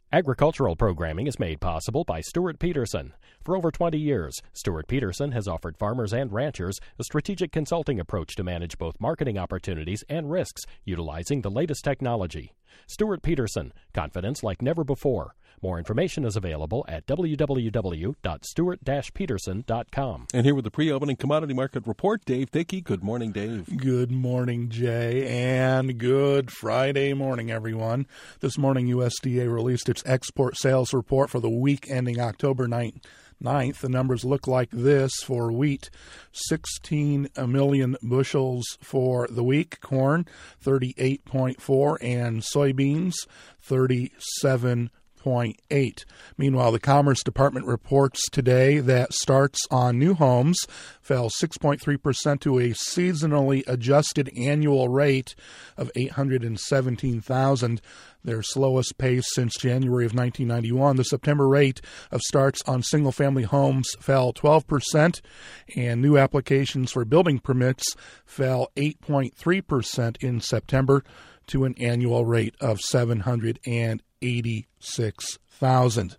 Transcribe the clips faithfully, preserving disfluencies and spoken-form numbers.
Agricultural programming is made possible by Stuart Peterson. For over twenty years, Stuart Peterson has offered farmers and ranchers a strategic consulting approach to manage both marketing opportunities and risks utilizing the latest technology. Stuart Peterson, confidence like never before. More information is available at w w w dot stuart dash peterson dot com. And here with the pre-opening commodity market report, Dave Dickey. Good morning, Dave. Good morning, Jay, and good Friday morning, everyone. This morning, U S D A released its export sales report for the week ending October ninth. The numbers look like this for wheat: sixteen million bushels for the week, corn thirty-eight point four, and soybeans thirty-seven point eight. Meanwhile, the Commerce Department reports today that starts on new homes fell six point three percent to a seasonally adjusted annual rate of eight hundred seventeen thousand, their slowest pace since January of nineteen ninety-one. The September rate of starts on single-family homes fell twelve percent, and new applications for building permits fell eight point three percent in September to an annual rate of seven hundred eighty-six thousand.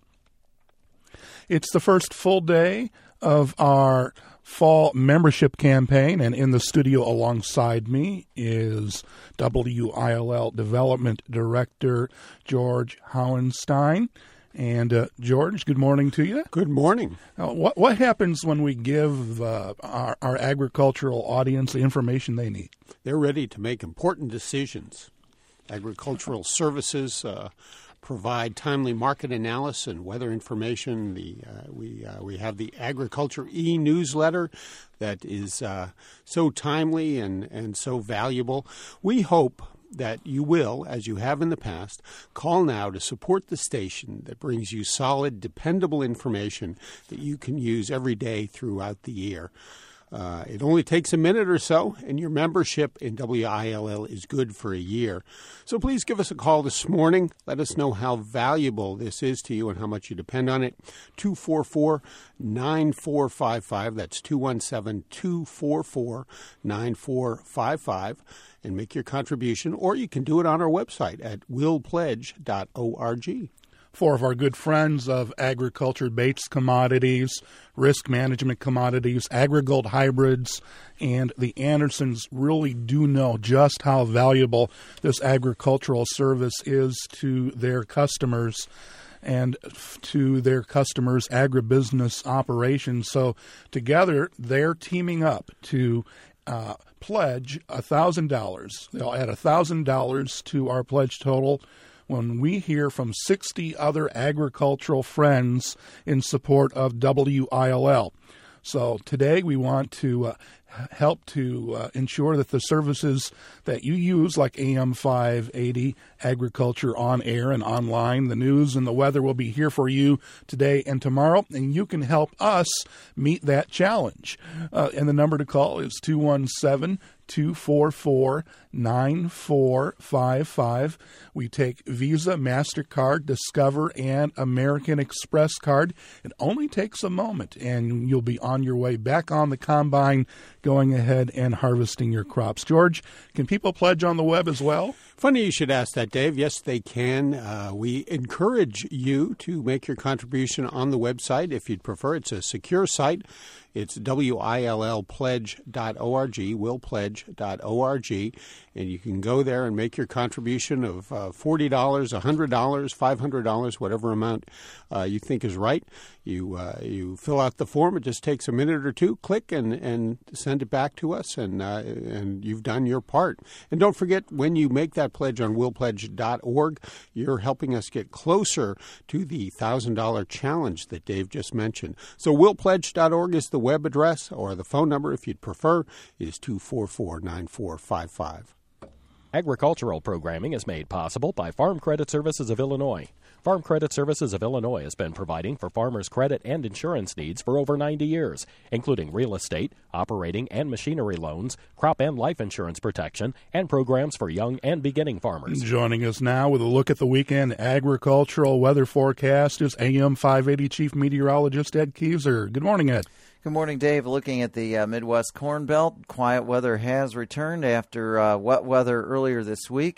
It's the first full day of our fall membership campaign, and in the studio alongside me is W I L L Development Director George Howenstein. And uh, George, good morning to you. Good morning. Uh, what what happens when we give uh, our, our agricultural audience the information they need? They're ready to make important decisions. Agricultural services uh, provide timely market analysis and weather information. The uh, we uh, we have the Agriculture e-newsletter that is uh, so timely and, and so valuable. We hope that you will, as you have in the past, call now to support the station that brings you solid, dependable information that you can use every day throughout the year. Uh, it only takes a minute or so, and your membership in W I L L is good for a year. So please give us a call this morning. Let us know how valuable this is to you and how much you depend on it. two four four, nine four five five. That's two one seven, two four four, nine four five five. And make your contribution, or you can do it on our website at will pledge dot org. Four of our good friends of agriculture, Bates Commodities, Risk Management Commodities, AgriGold Hybrids, and the Andersons really do know just how valuable this agricultural service is to their customers and to their customers' agribusiness operations. So together, they're teaming up to uh, pledge one thousand dollars. They'll add one thousand dollars to our pledge total when we hear from sixty other agricultural friends in support of W I L L. So today we want to uh, help to uh, ensure that the services that you use, like A M five eighty, Agriculture on Air and online, the news and the weather, will be here for you today and tomorrow, and you can help us meet that challenge. Uh, and the number to call is two one seven, two four four, nine four five five. We take Visa, MasterCard, Discover, and American Express card. It only takes a moment, and you'll be on your way back on the combine, going ahead and harvesting your crops. George, can people pledge on the web as well? Funny you should ask that, Dave. Yes, they can. Uh, we encourage you to make your contribution on the website if you'd prefer. It's a secure site. It's W I L L pledge dot org, will pledge dot org, and you can go there and make your contribution of uh, forty dollars, one hundred dollars, five hundred dollars, whatever amount uh, you think is right. You uh, you fill out the form. It just takes a minute or two. Click and, and send it back to us, and uh, and you've done your part. And don't forget, when you make that pledge on will pledge dot org, you're helping us get closer to the one thousand dollars challenge that Dave just mentioned. So will pledge dot org is the web address, or the phone number, if you'd prefer, is two four four, nine four five five. Agricultural programming is made possible by Farm Credit Services of Illinois. Farm Credit Services of Illinois has been providing for farmers' credit and insurance needs for over ninety years, including real estate, operating and machinery loans, crop and life insurance protection, and programs for young and beginning farmers. Joining us now with a look at the weekend agricultural weather forecast is A M five eighty Chief Meteorologist Ed Kieser. Good morning, Ed. Good morning, Dave. Looking at the uh, Midwest Corn Belt, quiet weather has returned after uh, wet weather earlier this week.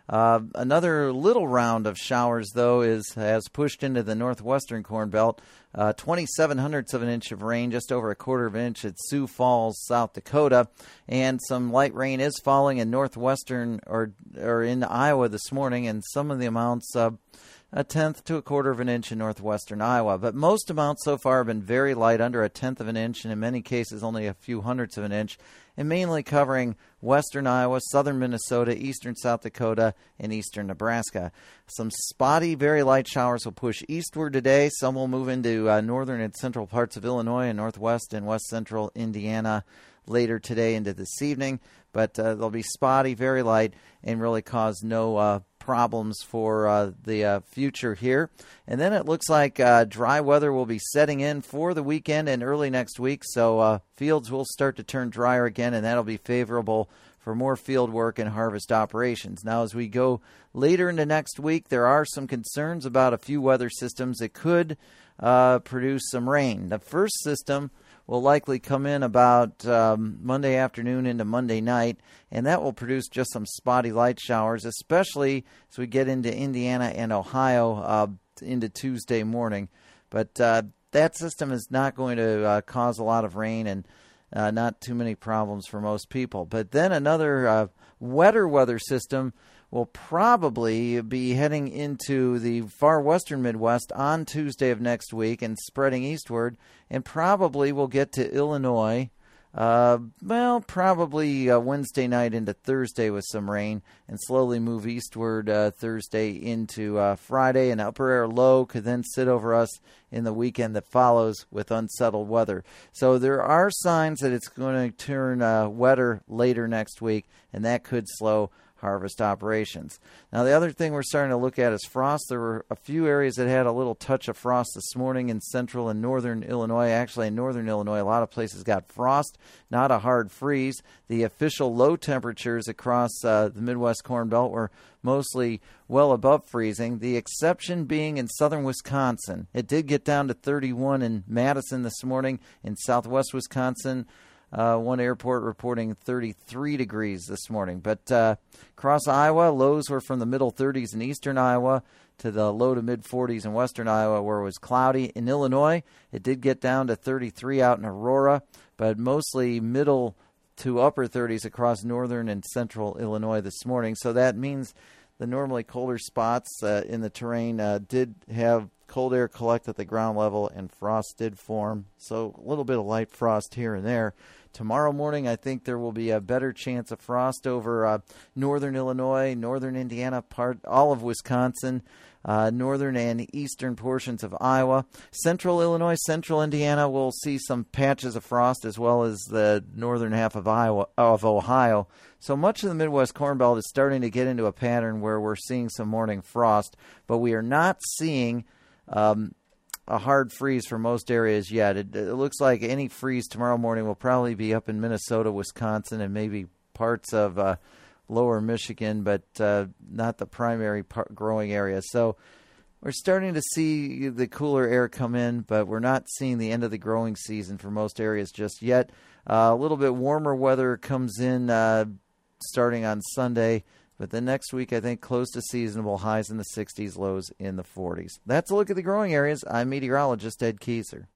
Uh, another little round of showers, though, is has pushed into the northwestern Corn Belt. Uh, twenty-seven hundredths of an inch of rain, just over a quarter of an inch at Sioux Falls, South Dakota. And some light rain is falling in northwestern or or in Iowa this morning, and some of the amounts, uh, a tenth to a quarter of an inch in northwestern Iowa. But most amounts so far have been very light, under a tenth of an inch, and in many cases only a few hundredths of an inch, and mainly covering western Iowa, southern Minnesota, eastern South Dakota, and eastern Nebraska. Some spotty, very light showers will push eastward today. Some will move into uh, northern and central parts of Illinois and northwest and west central Indiana later today into this evening. But uh, they'll be spotty, very light, and really cause no uh, problems for uh, the uh, future here. And then it looks like uh, dry weather will be setting in for the weekend and early next week. So uh, fields will start to turn drier again, and that'll be favorable for more field work and harvest operations. Now, as we go later into next week, there are some concerns about a few weather systems that could uh, produce some rain. The first system will likely come in about um, Monday afternoon into Monday night, and that will produce just some spotty light showers, especially as we get into Indiana and Ohio uh, into Tuesday morning. But uh, that system is not going to uh, cause a lot of rain and uh, not too many problems for most people. But then another uh, wetter weather system will probably be heading into the far western Midwest on Tuesday of next week and spreading eastward, and probably will get to Illinois, uh, well, probably uh, Wednesday night into Thursday with some rain, and slowly move eastward uh, Thursday into uh, Friday. An upper air low could then sit over us in the weekend that follows with unsettled weather. So there are signs that it's going to turn uh, wetter later next week, and that could slow harvest operations. Now, the other thing we're starting to look at is frost. There were a few areas that had a little touch of frost this morning in central and northern Illinois. Actually, in northern Illinois, a lot of places got frost, not a hard freeze. The official low temperatures across uh, the Midwest Corn Belt were mostly well above freezing, the exception being in southern Wisconsin. It did get down to thirty-one in Madison this morning. In southwest Wisconsin, Uh, one airport reporting thirty-three degrees this morning. But uh, across Iowa, lows were from the middle thirties in eastern Iowa to the low to mid forties in western Iowa, where it was cloudy. In Illinois, it did get down to thirty-three out in Aurora, but mostly middle to upper thirties across northern and central Illinois this morning. So that means the normally colder spots uh, in the terrain uh, did have cold air collect at the ground level, and frost did form. So a little bit of light frost here and there. Tomorrow morning, I think there will be a better chance of frost over uh, northern Illinois, northern Indiana, part all of Wisconsin, uh, northern and eastern portions of Iowa. Central Illinois, central Indiana will see some patches of frost, as well as the northern half of Iowa of Ohio. So much of the Midwest Corn Belt is starting to get into a pattern where we're seeing some morning frost, but we are not seeing um, a hard freeze for most areas yet. It, it looks like any freeze tomorrow morning will probably be up in Minnesota, Wisconsin, and maybe parts of uh, lower Michigan, but uh, not the primary par- growing area. So we're starting to see the cooler air come in, but we're not seeing the end of the growing season for most areas just yet. Uh, a little bit warmer weather comes in uh, starting on Sunday. But then next week, I think close to seasonable, highs in the sixties, lows in the forties. That's a look at the growing areas. I'm meteorologist Ed Kieser.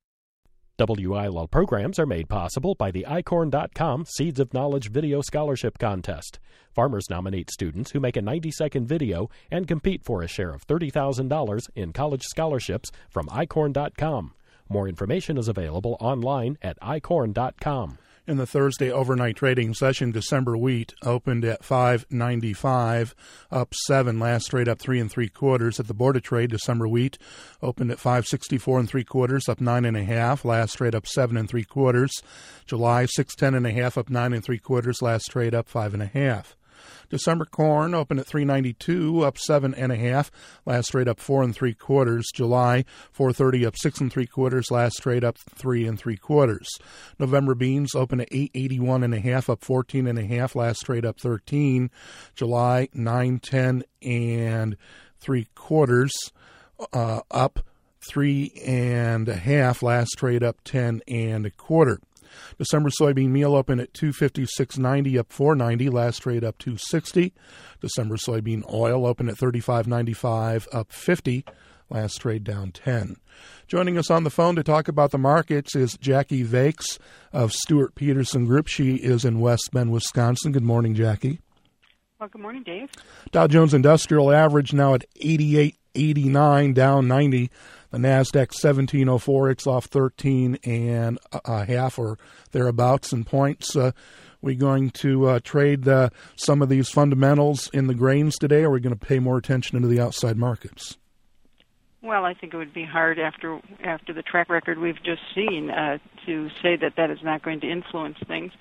W I L L programs are made possible by the i corn dot com Seeds of Knowledge Video Scholarship Contest. Farmers nominate students who make a ninety-second video and compete for a share of thirty thousand dollars in college scholarships from i corn dot com. More information is available online at i corn dot com. In the Thursday overnight trading session, December wheat opened at five ninety-five, up seven. Last trade up three and three quarters. At the Board of Trade, December wheat opened at five sixty-four and three quarters, up nine and a half. Last trade up seven and three quarters. July six ten and a half, up nine and three quarters. Last trade up five and a half. December corn opened at three ninety-two, up seven and a half. Last trade up four and three quarters. July four thirty, up six and three quarters. Last trade up three and three quarters. November beans opened at eight eighty-one and a half, up fourteen and a half. Last trade up thirteen. July nine ten and three quarters, uh, up three and a half. Last trade up ten and a quarter. December soybean meal open at two fifty-six ninety, up four ninety. Last trade up two sixty. December soybean oil open at thirty-five ninety-five, up fifty. Last trade down ten. Joining us on the phone to talk about the markets is Jackie Vakes of Stewart Peterson Group. She is in West Bend, Wisconsin. Good morning, Jackie. Well, good morning, Dave. Dow Jones Industrial average now at eighty-eight eighty-nine, down ninety. The NASDAQ seventeen oh four, it's off thirteen and a half or thereabouts in points. Uh, we going to uh, trade uh, some of these fundamentals in the grains today, or are we going to pay more attention into the outside markets? Well, I think it would be hard after after the track record we've just seen uh, to say that that is not going to influence things.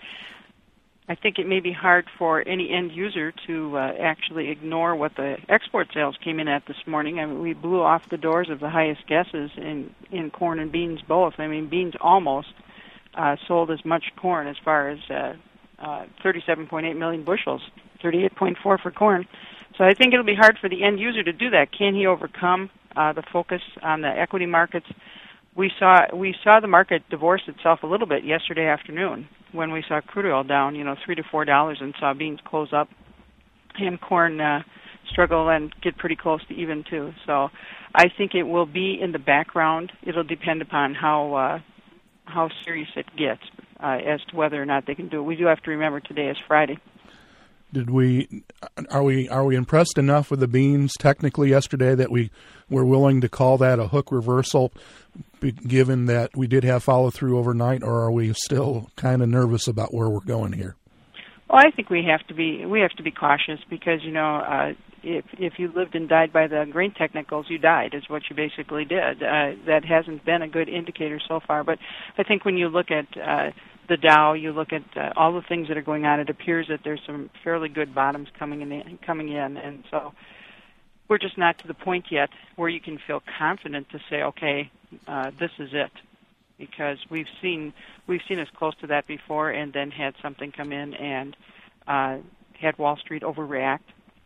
I think it may be hard for any end user to uh, actually ignore what the export sales came in at this morning. I mean, we blew off the doors of the highest guesses in, in corn and beans both. I mean, beans almost uh, sold as much corn as far as uh, uh, thirty-seven point eight million bushels, thirty-eight point four for corn. So I think it'll be hard for the end user to do that. Can he overcome uh, the focus on the equity markets? We saw we saw the market divorce itself a little bit yesterday afternoon when we saw crude oil down, you know, three to four dollars, and saw beans close up and corn uh, struggle and get pretty close to even too. So I think it will be in the background. It'll depend upon how uh, how serious it gets uh, as to whether or not they can do it. We do have to remember today is Friday. Did we are we are we impressed enough with the beans technically yesterday that we were willing to call that a hook reversal, given that we did have follow through overnight, or are we still kind of nervous about where we're going here? Well, I think we have to be we have to be cautious because you know uh, if if you lived and died by the grain technicals, you died is what you basically did. Uh, that hasn't been a good indicator so far, but I think when you look at uh, the Dow, you look at uh, all the things that are going on, it appears that there's some fairly good bottoms coming in, coming in, and so we're just not to the point yet where you can feel confident to say, okay, uh, this is it, because we've seen we've seen us close to that before, and then had something come in and uh, had Wall Street overreact,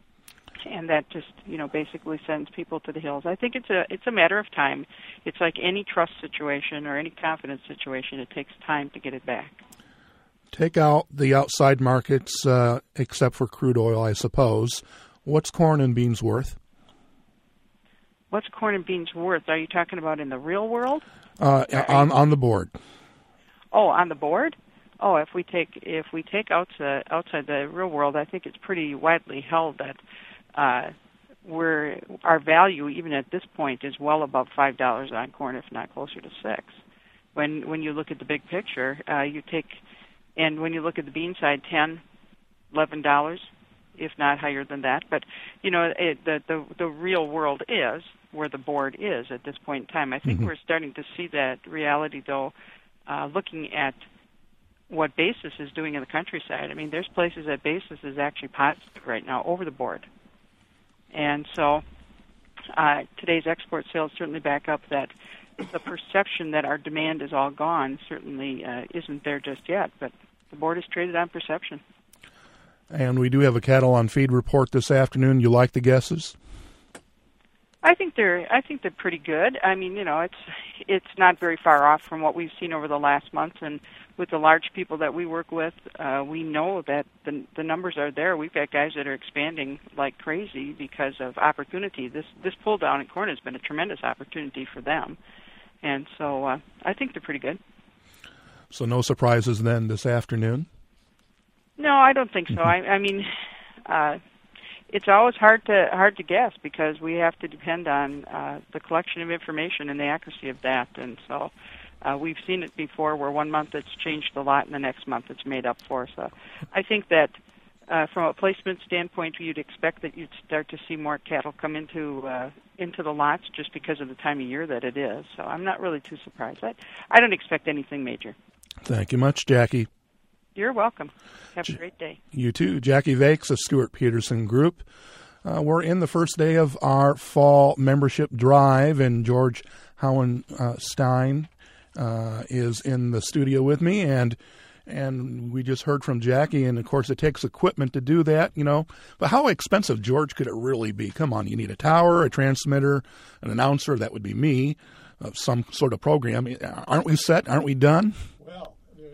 and that just you know basically sends people to the hills. I think it's a it's a matter of time. It's like any trust situation or any confidence situation. It takes time to get it back. Take out the outside markets, uh, except for crude oil, I suppose. What's corn and beans worth? What's corn and beans worth? Are you talking about in the real world? Uh, on on the board. Oh, on the board? Oh, if we take if we take outside outside the real world, I think it's pretty widely held that uh, we're our value even at this point is well above five dollars on corn, if not closer to six. When when you look at the big picture, uh, you take and when you look at the bean side, ten, eleven dollars, if not higher than that. But you know, it, the the the real world is where the board is at this point in time. I think mm-hmm. we're starting to see that reality, though, uh, looking at what basis is doing in the countryside. I mean, there's places that basis is actually positive right now over the board. And so uh, today's export sales certainly back up that the perception that our demand is all gone certainly uh, isn't there just yet, but the board is traded on perception. And we do have a cattle on feed report this afternoon. You like the guesses? I think they're I think they're pretty good. I mean, you know, it's it's not very far off from what we've seen over the last month, and with the large people that we work with, uh, we know that the the numbers are there. We've got guys that are expanding like crazy because of opportunity. This this pull down in corn has been a tremendous opportunity for them, and so uh, I think they're pretty good. So no surprises then this afternoon? No, I don't think so. I, I mean, uh, it's always hard to hard to guess because we have to depend on uh, the collection of information and the accuracy of that. And so uh, we've seen it before where one month it's changed a lot and the next month it's made up for. So I think that uh, from a placement standpoint, you'd expect that you'd start to see more cattle come into uh, into the lots just because of the time of year that it is. So I'm not really too surprised. I, I don't expect anything major. Thank you much, Jackie. You're welcome. Have a great day. You too. Jackie Vakes of Stewart Peterson Group. Uh, we're in the first day of our fall membership drive, and George Howenstein uh, is in the studio with me, and and we just heard from Jackie, and of course it takes equipment to do that, you know. But how expensive, George, could it really be? Come on, you need a tower, a transmitter, an announcer, that would be me, uh, some sort of program. Aren't we set? Aren't we done? Well, there, there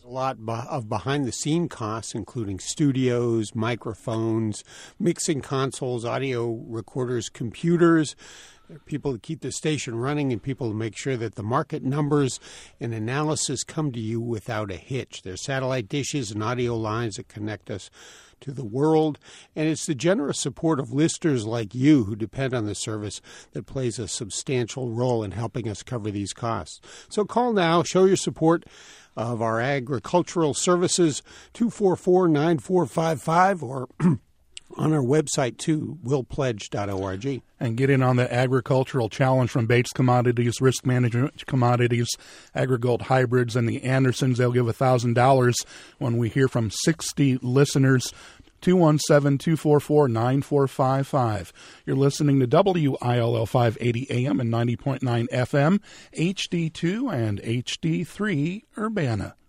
A lot of behind-the-scene costs, including studios, microphones, mixing consoles, audio recorders, computers. There are people to keep the station running and people to make sure that the market numbers and analysis come to you without a hitch. There's satellite dishes and audio lines that connect us to the world, and it's the generous support of listeners like you who depend on the service that plays a substantial role in helping us cover these costs. So call now, show your support of our agricultural services, two four four, nine four five five, or on our website, too, will pledge dot org. And get in on the agricultural challenge from Bates Commodities, Risk Management Commodities, AgriGold Hybrids, and the Andersons. They'll give one thousand dollars when we hear from sixty listeners. two one seven, two four four, nine four five five. You're listening to W I L L five eighty A M and ninety point nine F M, H D two and H D three Urbana.